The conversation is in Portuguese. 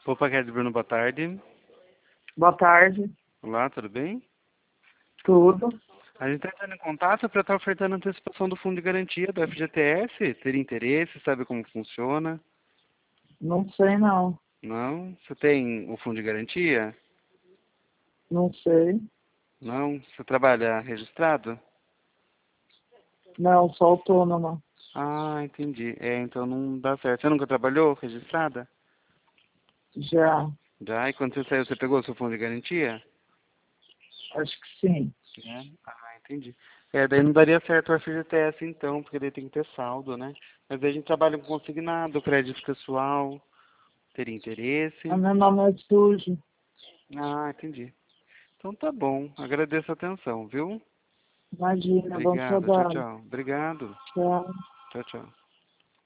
Opa, Quer Bruno, boa tarde. Boa tarde. Olá, tudo bem? Tudo? A gente está entrando em contato para estar ofertando antecipação do fundo de garantia do FGTS. Teria interesse? Sabe como funciona? Não sei não. Não? Você tem o fundo de garantia? Não sei. Não? Você trabalha registrado? Não, sou autônoma. Ah, entendi. Então não dá certo. Você nunca trabalhou registrada? Já. Já? E quando você saiu, você pegou o seu fundo de garantia? Acho que sim. É? Ah, entendi. Daí não daria certo o FGTS então, porque daí tem que ter saldo, né? Mas daí a gente trabalha com consignado, crédito pessoal, teria interesse. Meu nome é Sujo. Ah, entendi. Então tá bom. Agradeço a atenção, viu? Imagina, bom Obrigado. Tchau, trabalho. tchau. Obrigado. Tchau. Tchau, tchau.